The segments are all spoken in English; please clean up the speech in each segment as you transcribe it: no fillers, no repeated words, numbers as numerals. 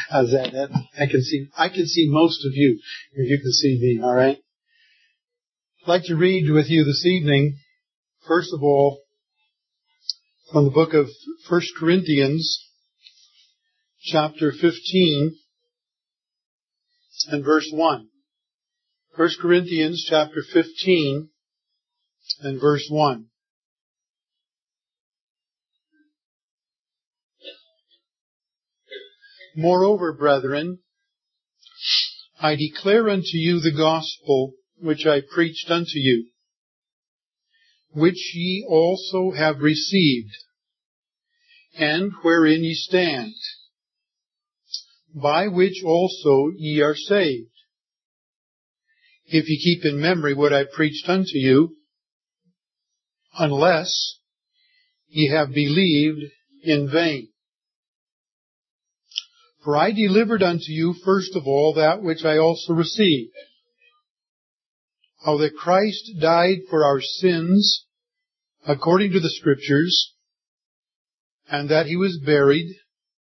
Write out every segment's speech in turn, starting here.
How's that? I can see most of you if you can see me, all right? I'd like to read with you this evening, first of all, from the book of 1 Corinthians, chapter 15, and verse 1. 1 Corinthians, chapter 15, and verse 1. Moreover, brethren, I declare unto you the gospel which I preached unto you, which ye also have received, and wherein ye stand, by which also ye are saved, if ye keep in memory what I preached unto you, unless ye have believed in vain. For I delivered unto you first of all that which I also received, how that Christ died for our sins according to the Scriptures, and that he was buried,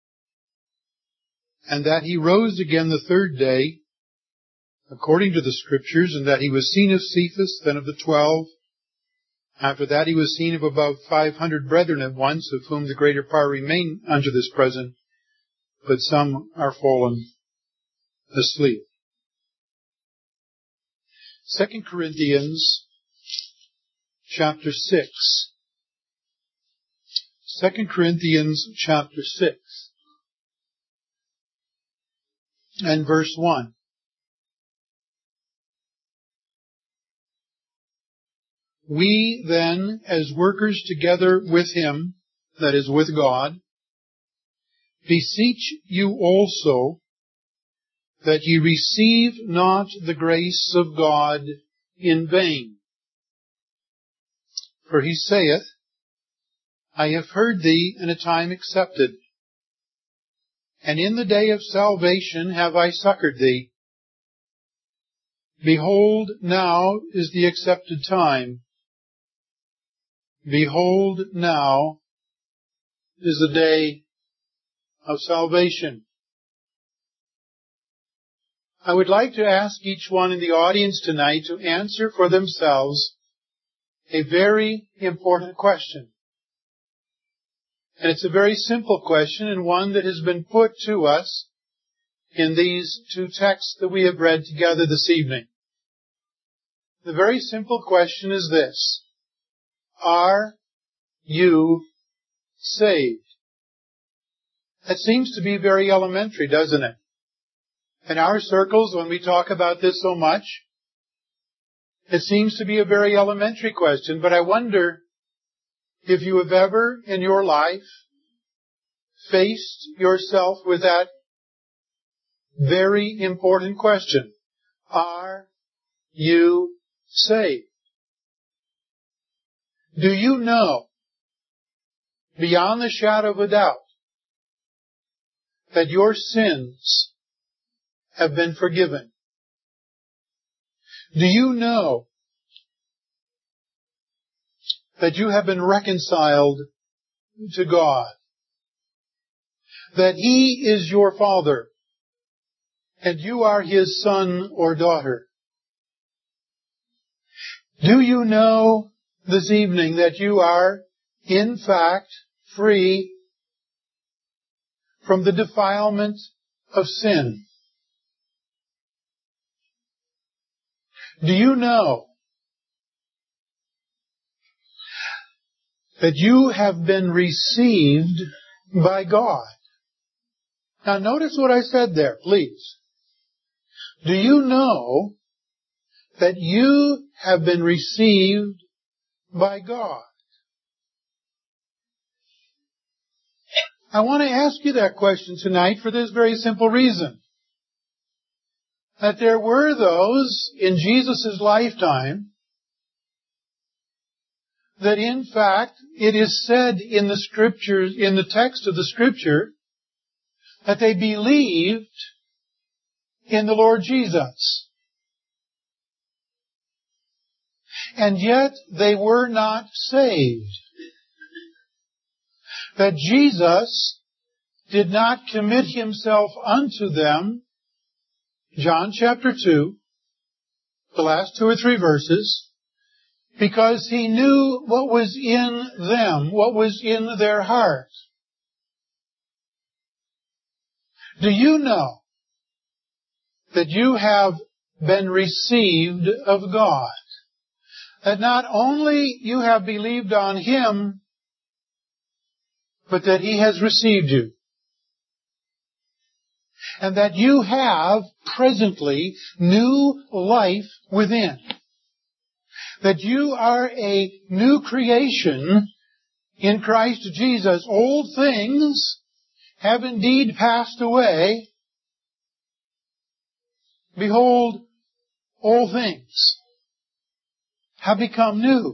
and that he rose again the third day according to the Scriptures, and that he was seen of Cephas, then of the 12. After that he was seen of about 500 brethren at once, of whom the greater part remain unto this present, but some are fallen asleep. 2 Corinthians chapter 6. 2 Corinthians chapter 6 and verse 1. We then, as workers together with him, that is, with God, beseech you also that ye receive not the grace of God in vain. For he saith, I have heard thee in a time accepted, and in the day of salvation have I succored thee. Behold, now is the accepted time. Behold, now is the day of salvation. I would like to ask each one in the audience tonight to answer for themselves a very important question. And it's a very simple question, and one that has been put to us in these two texts that we have read together this evening. The very simple question is this: are you saved? That seems to be very elementary, doesn't it? In our circles, when we talk about this so much, it seems to be a very elementary question, but I wonder if you have ever in your life faced yourself with that very important question. Are you saved? Do you know, beyond the shadow of a doubt, that your sins have been forgiven? Do you know that you have been reconciled to God? That He is your Father, and you are His son or daughter? Do you know this evening that you are, in fact, free from the defilement of sin? Do you know that you have been received by God? Now notice what I said there, please. Do you know that you have been received by God? I want to ask you that question tonight for this very simple reason. That there were those in Jesus' lifetime that in fact it is said in the Scriptures, in the text of the Scripture, that they believed in the Lord Jesus. And yet they were not saved. That Jesus did not commit himself unto them, John chapter 2, the last 2 or 3 verses, because he knew what was in them, what was in their hearts. Do you know that you have been received of God? That not only you have believed on Him, but that He has received you. And that you have presently new life within. That you are a new creation in Christ Jesus. Old things have indeed passed away. Behold, all things have become new.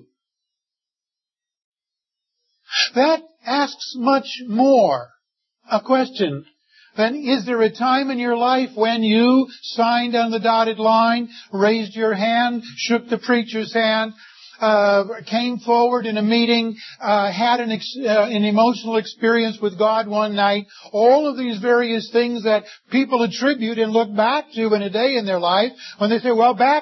That asks much more a question than, is there a time in your life when you signed on the dotted line, raised your hand, shook the preacher's hand, came forward in a meeting, had an emotional experience with God one night? All of these various things that people attribute and look back to in a day in their life when they say, well, back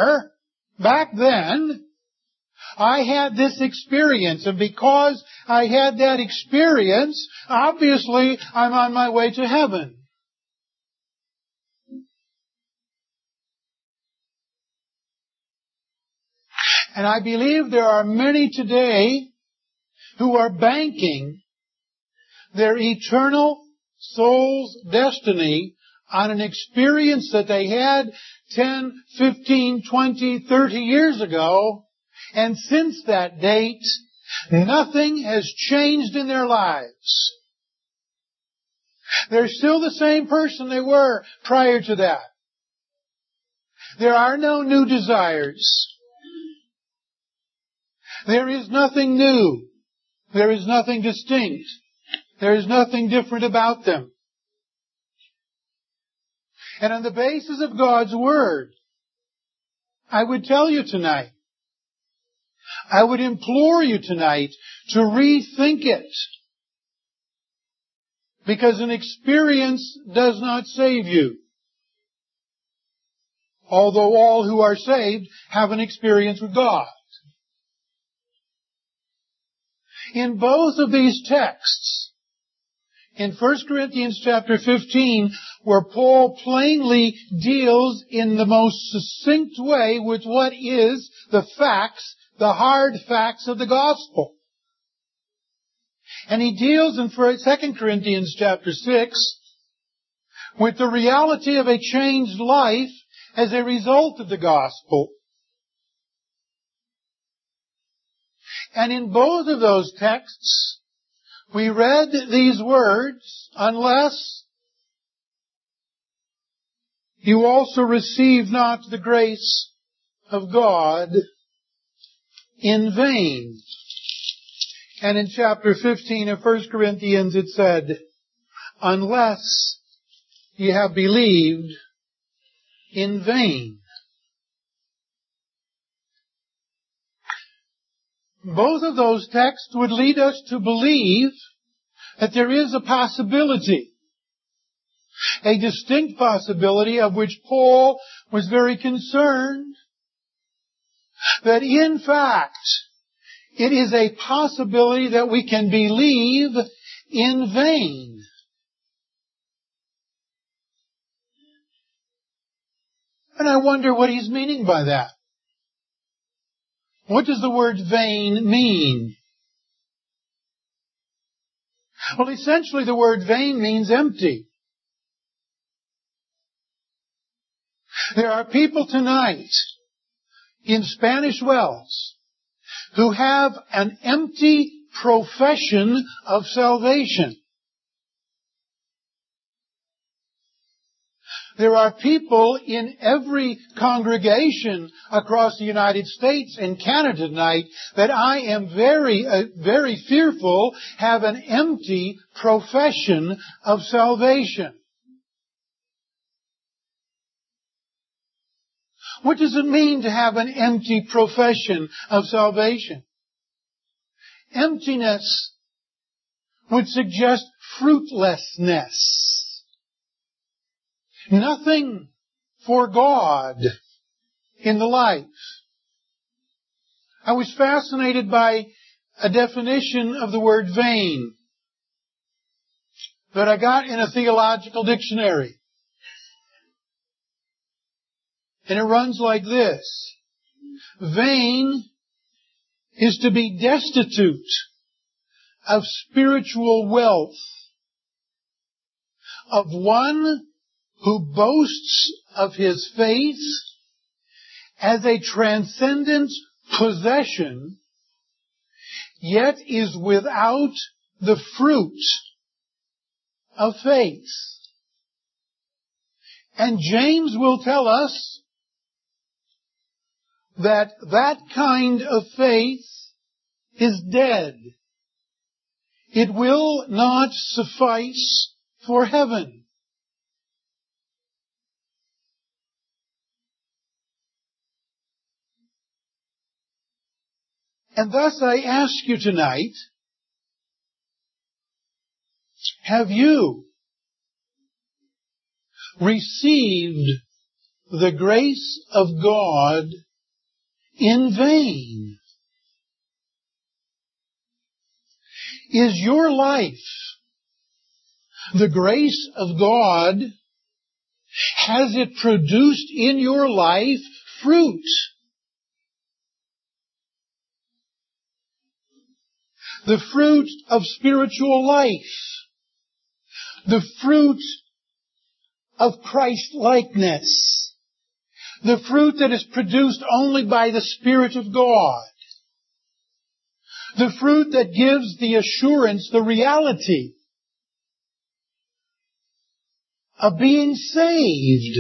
then, I had this experience, and because I had that experience, obviously I'm on my way to heaven. And I believe there are many today who are banking their eternal soul's destiny on an experience that they had 10, 15, 20, 30 years ago. And since that date, nothing has changed in their lives. They're still the same person they were prior to that. There are no new desires. There is nothing new. There is nothing distinct. There is nothing different about them. And on the basis of God's Word, I would tell you tonight, I would implore you tonight to rethink it. Because an experience does not save you. Although all who are saved have an experience with God. In both of these texts, in 1 Corinthians chapter 15, where Paul plainly deals in the most succinct way with what is the facts, the hard facts of the gospel. And he deals in 2 Corinthians chapter 6 with the reality of a changed life as a result of the gospel. And in both of those texts, we read these words, unless you also receive not the grace of God in vain. And in chapter 15 of 1 Corinthians it said, unless ye have believed in vain. Both of those texts would lead us to believe that there is a possibility, a distinct possibility of which Paul was very concerned, that in fact, it is a possibility that we can believe in vain. And I wonder what he's meaning by that. What does the word vain mean? Well, essentially the word vain means empty. There are people tonight in Spanish Wells who have an empty profession of salvation. There are people in every congregation across the United States and Canada tonight that I am very fearful have an empty profession of salvation. What does it mean to have an empty profession of salvation? Emptiness would suggest fruitlessness. Nothing for God in the life. I was fascinated by a definition of the word vain that I got in a theological dictionary. And it runs like this. Vain is to be destitute of spiritual wealth, of one who boasts of his faith as a transcendent possession, yet is without the fruit of faith. And James will tell us that that kind of faith is dead. It will not suffice for heaven. And thus I ask you tonight, have you received the grace of God in vain? Is your life the grace of God? Has it produced in your life fruit? The fruit of spiritual life. The fruit of Christ-likeness. The fruit that is produced only by the Spirit of God. The fruit that gives the assurance, the reality of being saved.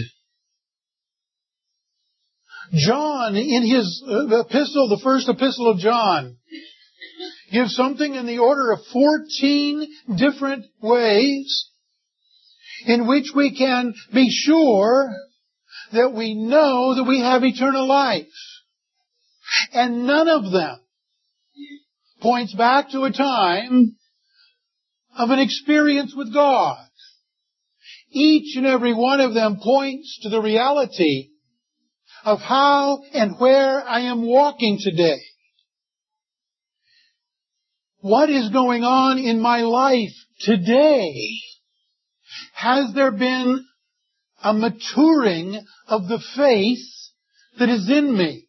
John, in his epistle, the first epistle of John, gives something in the order of 14 different ways in which we can be sure that we know that we have eternal life. And none of them points back to a time of an experience with God. Each and every one of them points to the reality of how and where I am walking today. What is going on in my life today? Has there been a maturing of the faith that is in me?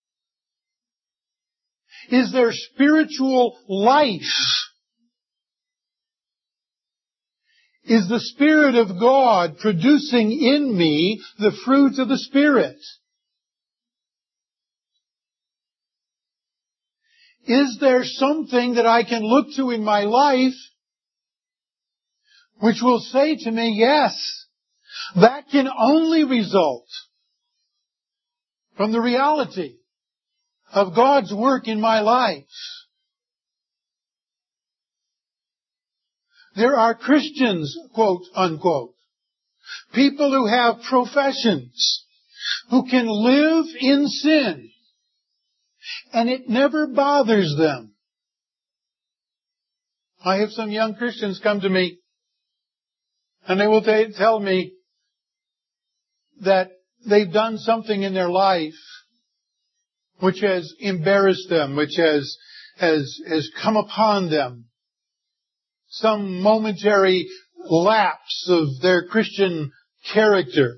Is there spiritual life? Is the Spirit of God producing in me the fruit of the Spirit? Is there something that I can look to in my life which will say to me, yes, that can only result from the reality of God's work in my life? There are Christians, quote unquote, people who have professions, who can live in sin, and it never bothers them. I have some young Christians come to me, and they will tell me that they've done something in their life which has embarrassed them, which has come upon them. Some momentary lapse of their Christian character.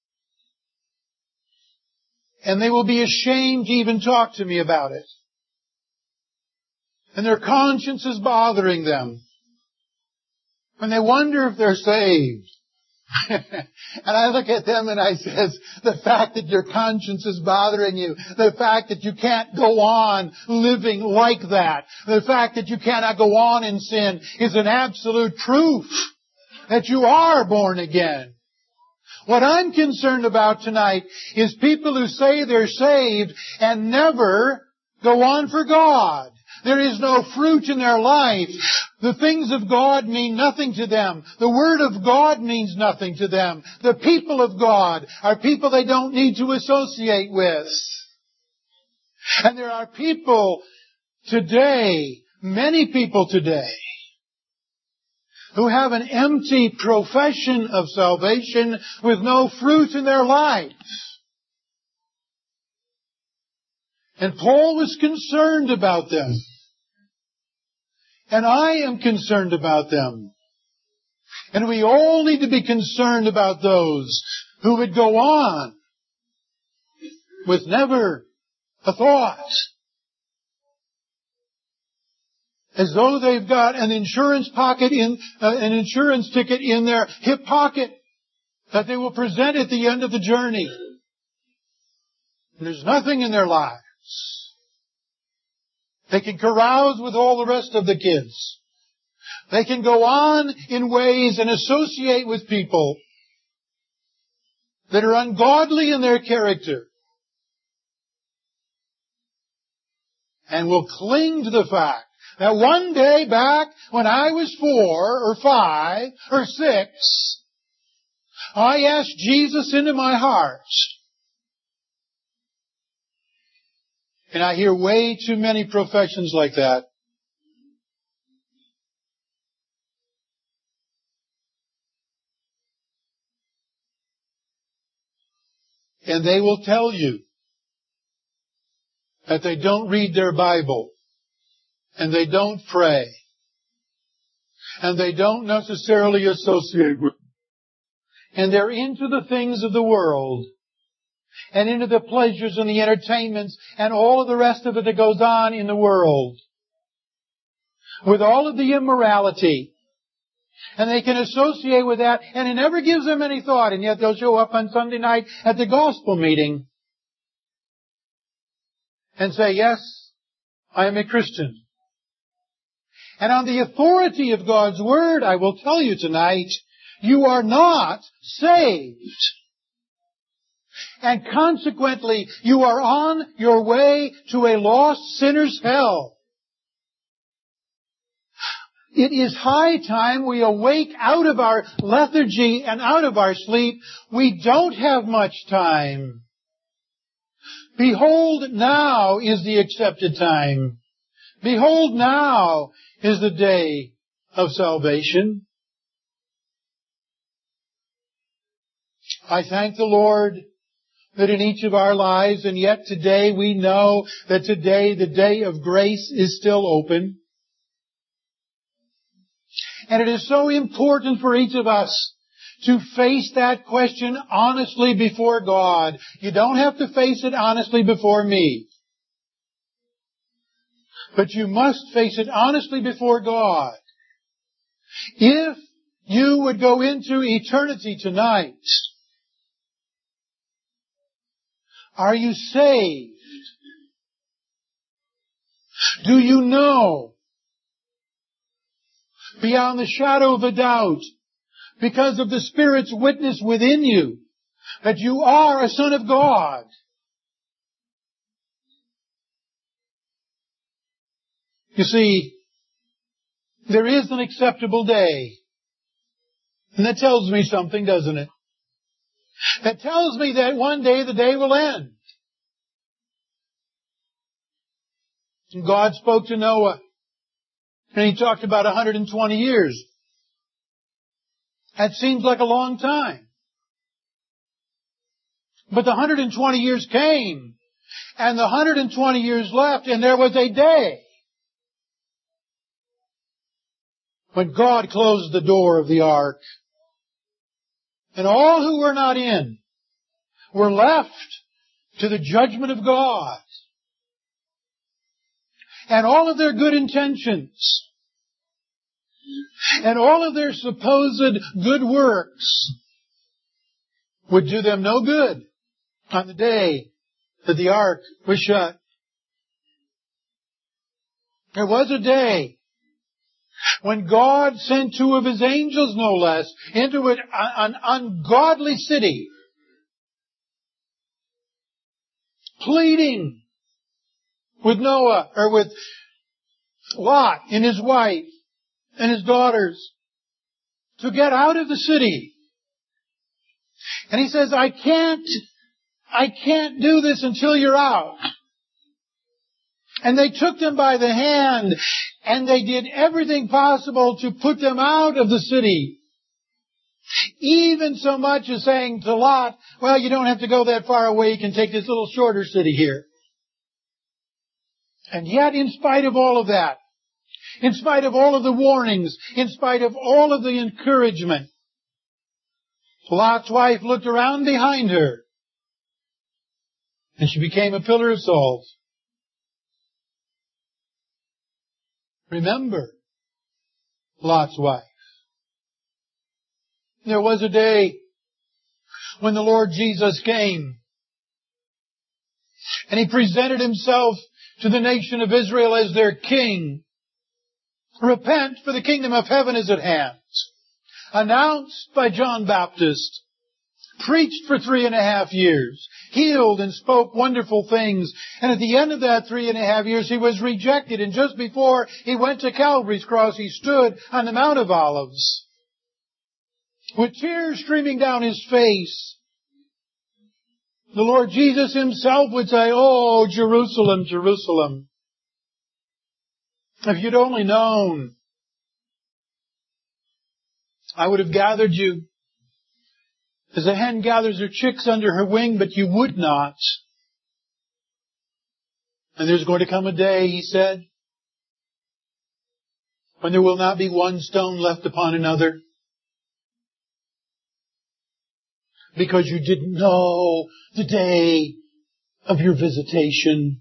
And they will be ashamed to even talk to me about it. And their conscience is bothering them. And they wonder if they're saved. And I look at them and I says, the fact that your conscience is bothering you, the fact that you can't go on living like that, the fact that you cannot go on in sin is an absolute proof that you are born again. What I'm concerned about tonight is people who say they're saved and never go on for God. There is no fruit in their life. The things of God mean nothing to them. The Word of God means nothing to them. The people of God are people they don't need to associate with. And there are people today, many people today, who have an empty profession of salvation with no fruit in their life. And Paul was concerned about them. And I am concerned about them. And we all need to be concerned about those who would go on with never a thought, as though they've got an insurance ticket in their hip pocket that they will present at the end of the journey. And there's nothing in their lives. They can carouse with all the rest of the kids. They can go on in ways and associate with people that are ungodly in their character, and will cling to the fact that one day back when I was 4 or 5 or 6, I asked Jesus into my heart. And I hear way too many professions like that. And they will tell you that they don't read their Bible, and they don't pray, and they don't necessarily associate with, and they're into the things of the world, and into the pleasures and the entertainments and all of the rest of it that goes on in the world, with all of the immorality. And they can associate with that, and it never gives them any thought, and yet they'll show up on Sunday night at the gospel meeting and say, yes, I am a Christian. And on the authority of God's Word, I will tell you tonight, you are not saved. And consequently, you are on your way to a lost sinner's hell. It is high time we awake out of our lethargy and out of our sleep. We don't have much time. Behold, now is the accepted time. Behold, now is the day of salvation. I thank the Lord that in each of our lives, and yet today we know that today the day of grace is still open. And it is so important for each of us to face that question honestly before God. You don't have to face it honestly before me. But you must face it honestly before God. If you would go into eternity tonight, are you saved? Do you know, beyond the shadow of a doubt, because of the Spirit's witness within you, that you are a son of God? You see, there is an acceptable day. And that tells me something, doesn't it? That tells me that one day the day will end. And God spoke to Noah, and He talked about 120 years. That seems like a long time. But the 120 years came, and the 120 years left, and there was a day when God closed the door of the ark. And all who were not in were left to the judgment of God. And all of their good intentions and all of their supposed good works would do them no good on the day that the ark was shut. There was a day when God sent 2 of His angels, no less, into an ungodly city, pleading with Noah, or with Lot and his wife and his daughters, to get out of the city. And He says, I can't do this until you're out. And they took them by the hand, and they did everything possible to put them out of the city. Even so much as saying to Lot, well, you don't have to go that far away, you can take this little shorter city here. And yet, in spite of all of that, in spite of all of the warnings, in spite of all of the encouragement, Lot's wife looked around behind her, and she became a pillar of salt. Remember Lot's wife. There was a day when the Lord Jesus came, and He presented Himself to the nation of Israel as their King. Repent, for the kingdom of heaven is at hand. Announced by John Baptist. Preached for 3.5 years. Healed and spoke wonderful things. And at the end of that 3.5 years, He was rejected. And just before He went to Calvary's cross, He stood on the Mount of Olives with tears streaming down His face. The Lord Jesus Himself would say, "Oh, Jerusalem, Jerusalem, if you'd only known, I would have gathered you as a hen gathers her chicks under her wing, but you would not. And there's going to come a day," He said, "when there will not be one stone left upon another, because you didn't know the day of your visitation."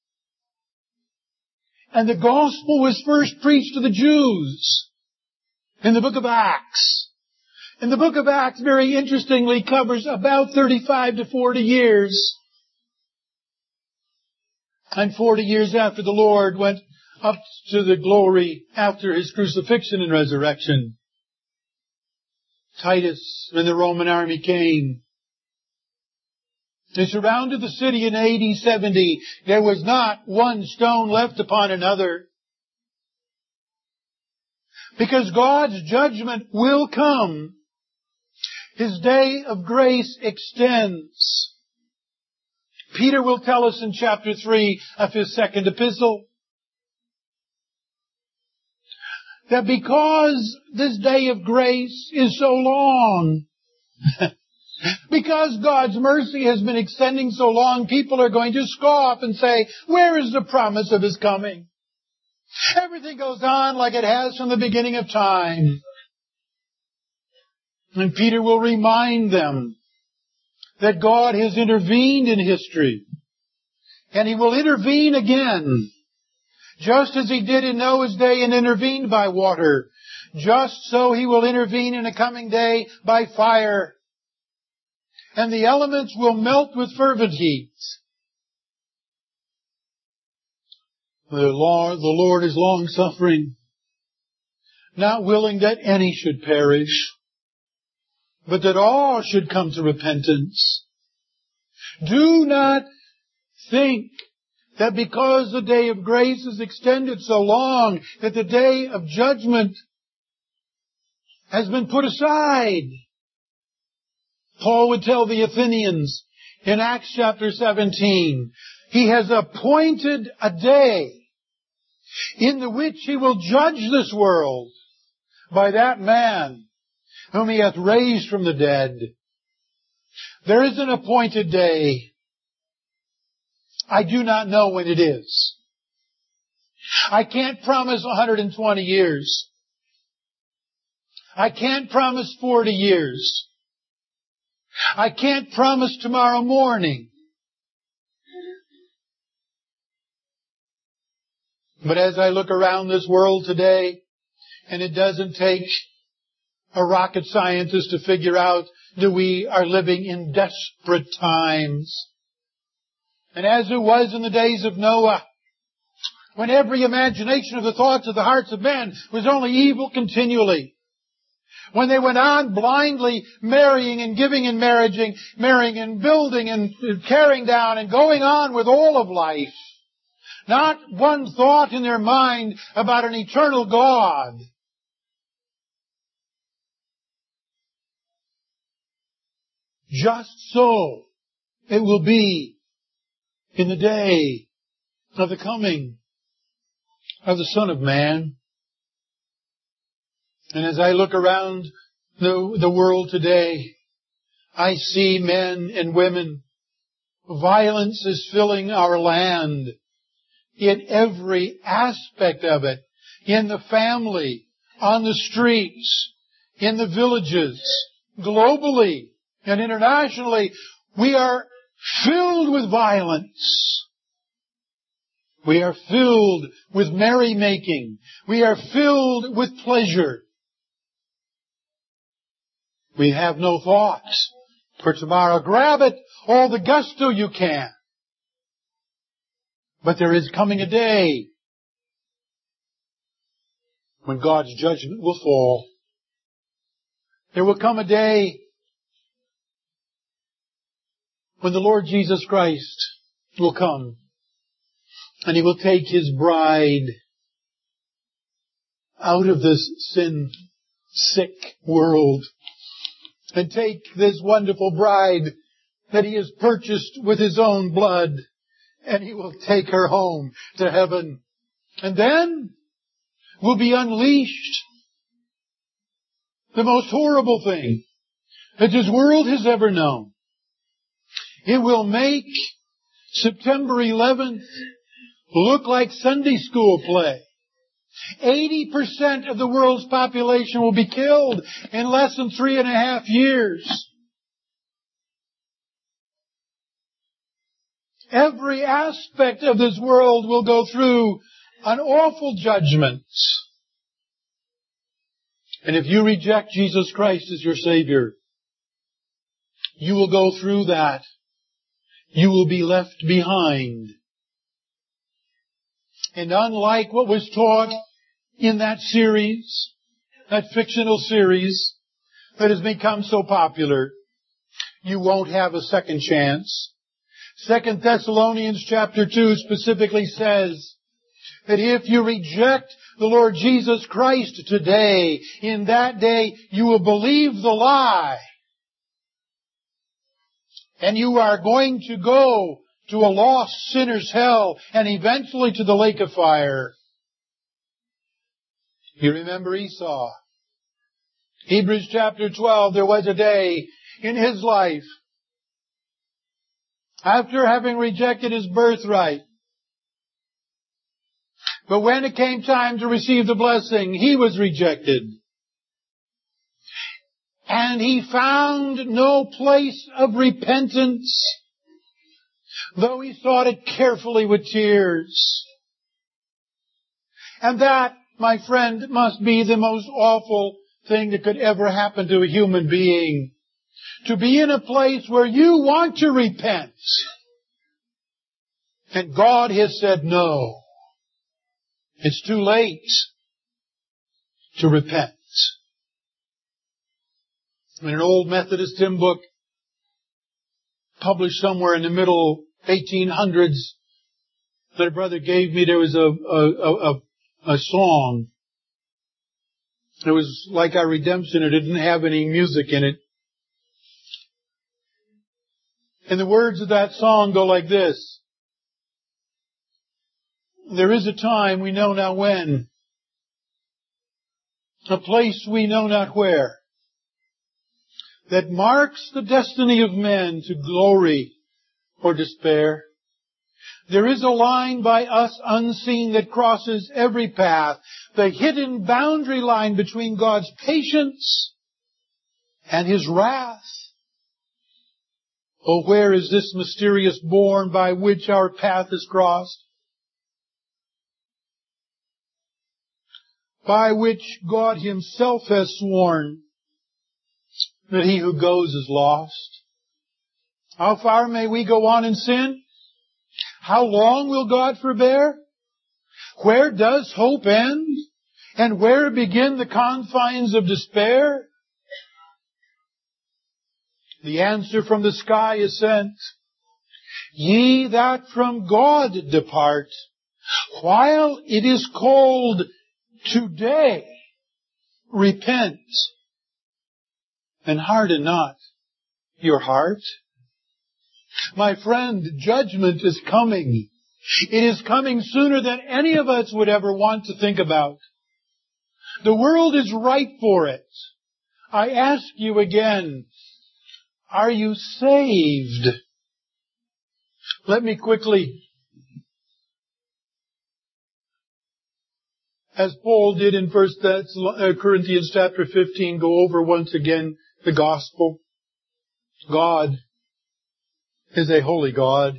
And the gospel was first preached to the Jews in the book of Acts. And the book of Acts, very interestingly, covers about 35 to 40 years. And 40 years after the Lord went up to the glory after His crucifixion and resurrection, Titus and the Roman army came. They surrounded the city in AD 70. There was not one stone left upon another. Because God's judgment will come. His day of grace extends. Peter will tell us in chapter 3 of his second epistle that because this day of grace is so long, because God's mercy has been extending so long, people are going to scoff and say, "Where is the promise of His coming? Everything goes on like it has from the beginning of time." And Peter will remind them that God has intervened in history. And He will intervene again. Just as He did in Noah's day and intervened by water, just so He will intervene in a coming day by fire. And the elements will melt with fervent heat. The Lord is long-suffering, not willing that any should perish, but that all should come to repentance. Do not think that because the day of grace is extended so long, that the day of judgment has been put aside. Paul would tell the Athenians in Acts chapter 17, He has appointed a day in the which He will judge this world by that man whom He hath raised from the dead. There is an appointed day. I do not know when it is. I can't promise 120 years. I can't promise 40 years. I can't promise tomorrow morning. But as I look around this world today, and it doesn't take a rocket scientist to figure out that we are living in desperate times. And as it was in the days of Noah, when every imagination of the thoughts of the hearts of men was only evil continually, when they went on blindly marrying and giving and marrying and building and tearing down and going on with all of life. Not one thought in their mind about an eternal God. Just so it will be in the day of the coming of the Son of Man. And as I look around the world today, I see men and women. Violence is filling our land in every aspect of it. In the family, on the streets, in the villages, globally and internationally, we are filled with violence. We are filled with merrymaking. We are filled with pleasure. We have no thoughts for tomorrow. Grab it all the gusto you can. But there is coming a day when God's judgment will fall. There will come a day when the Lord Jesus Christ will come and He will take His bride out of this sin-sick world and take this wonderful bride that He has purchased with His own blood, and He will take her home to heaven. And then will be unleashed the most horrible thing that this world has ever known. It will make September 11th look like Sunday school play. 80% of the world's population will be killed in less than 3.5 years. Every aspect of this world will go through an awful judgment. And if you reject Jesus Christ as your Savior, you will go through that. You will be left behind. And unlike what was taught in that series, that fictional series that has become so popular, you won't have a second chance. 2 Thessalonians chapter 2 specifically says that if you reject the Lord Jesus Christ today, in that day you will believe the lie. And you are going to go to a lost sinner's hell and eventually to the lake of fire. You remember Esau. Hebrews chapter 12, there was a day in his life, after having rejected his birthright. But when it came time to receive the blessing, he was rejected. And he found no place of repentance, though he sought it carefully with tears. And that, my friend, must be the most awful thing that could ever happen to a human being. To be in a place where you want to repent. And God has said no. It's too late to repent. In an old Methodist hymn book published somewhere in the middle 1800s that a brother gave me, there was a song. It was like our redemption. It didn't have any music in it. And the words of that song go like this. There is a time we know not when, a place we know not where, that marks the destiny of men to glory or despair. There is a line by us unseen that crosses every path, the hidden boundary line between God's patience and His wrath. Oh, where is this mysterious bourne by which our path is crossed? By which God Himself has sworn that he who goes is lost. How far may we go on in sin? How long will God forbear? Where does hope end? And where begin the confines of despair? The answer from the sky is sent. Ye that from God depart, while it is called today, repent, and harden not your heart. My friend, judgment is coming. It is coming sooner than any of us would ever want to think about. The world is ripe for it. I ask you again, are you saved? Let me quickly, as Paul did in 1 Corinthians chapter 15, go over once again the gospel. God is a holy God.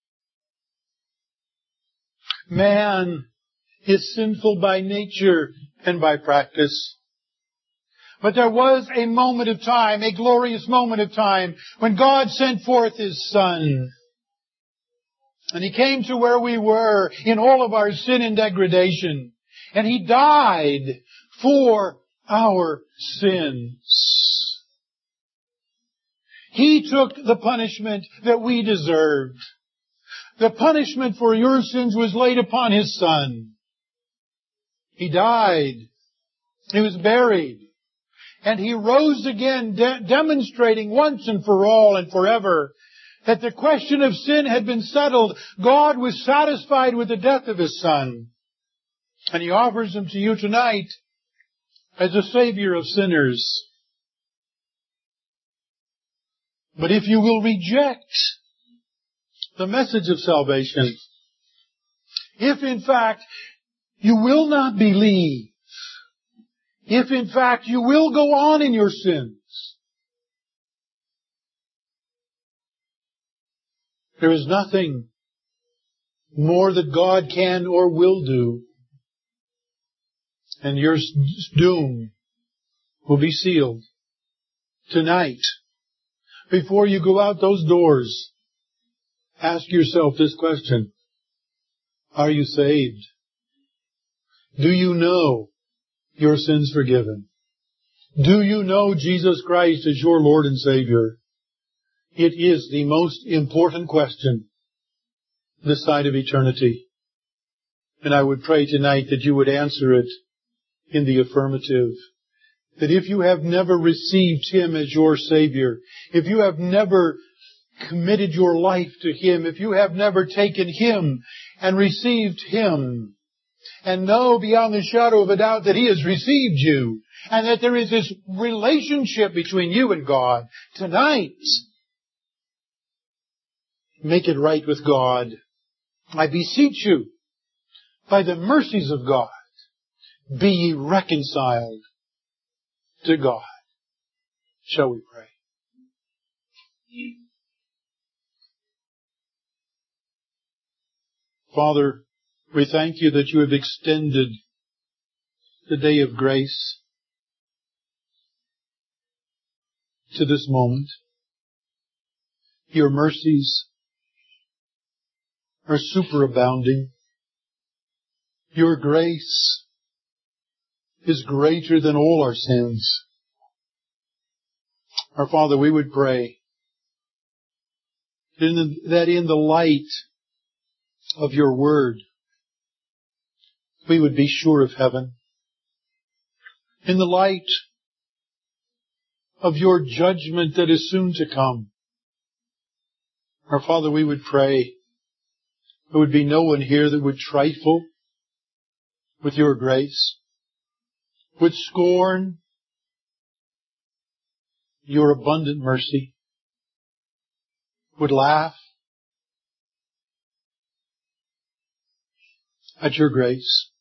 Man is sinful by nature and by practice. But there was a moment of time, a glorious moment of time, when God sent forth His Son. And He came to where we were in all of our sin and degradation. And He died for our sins. He took the punishment that we deserved. The punishment for your sins was laid upon His Son. He died. He was buried. And He rose again, demonstrating once and for all and forever that the question of sin had been settled. God was satisfied with the death of His Son. And He offers Him to you tonight as a Savior of sinners. But if you will reject the message of salvation, if in fact you will not believe, if in fact you will go on in your sins, there is nothing more that God can or will do, and your doom will be sealed. Tonight, before you go out those doors, ask yourself this question. Are you saved? Do you know your sins forgiven? Do you know Jesus Christ as your Lord and Savior? It is the most important question this side of eternity. And I would pray tonight that you would answer it in the affirmative. That if you have never received Him as your Savior, if you have never committed your life to Him, if you have never taken Him and received Him, and know beyond the shadow of a doubt that He has received you, and that there is this relationship between you and God, tonight, make it right with God. I beseech you, by the mercies of God, be ye reconciled to God. Shall we pray? Father, we thank You that You have extended the day of grace to this moment. Your mercies are superabounding. Your grace is greater than all our sins. Our Father, we would pray that in the light of Your Word, we would be sure of heaven. In the light of Your judgment that is soon to come, our Father, we would pray there would be no one here that would trifle with Your grace, would scorn Your abundant mercy, would laugh at Your grace.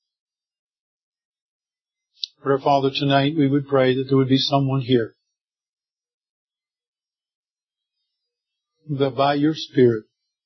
But our Father, tonight we would pray that there would be someone here that by Your Spirit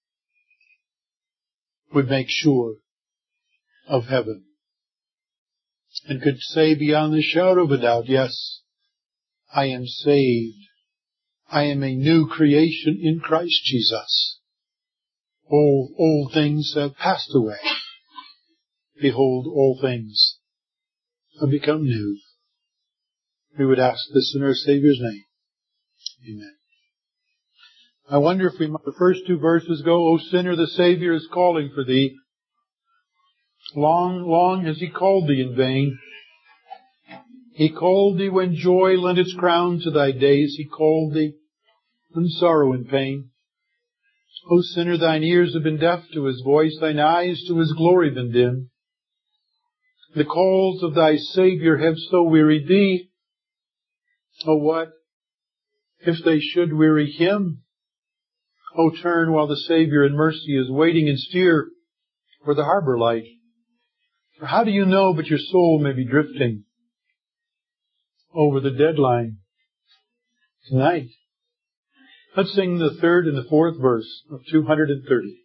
would make sure of heaven and could say beyond the shadow of a doubt, yes, I am saved. I am a new creation in Christ Jesus. All things have passed away. Behold, all things have become new. We would ask this in our Savior's name. Amen. I wonder if the first two verses go, O sinner, the Savior is calling for thee. Long, long has He called thee in vain. He called thee when joy lent its crown to thy days. He called thee when sorrow and pain O sinner, thine ears have been deaf to His voice, thine eyes to His glory been dim. The calls of thy Saviour have so wearied thee. O what if they should weary Him? O turn while the Saviour in mercy is waiting, and steer for the harbor light. For how do you know but your soul may be drifting over the deadline tonight? Let's sing the third and the fourth verse of 230.